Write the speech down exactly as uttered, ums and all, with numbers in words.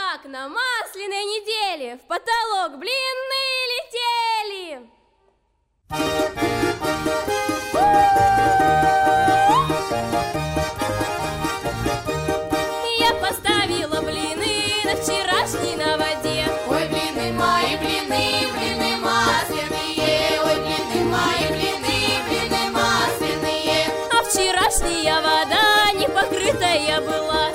как на масляной неделе в потолок блины летели. Я поставила блины на вчерашней на воде. Ой, блины мои, блины, блины масляные. Ой, блины мои, блины, блины масляные. А вчерашняя вода не покрытая была.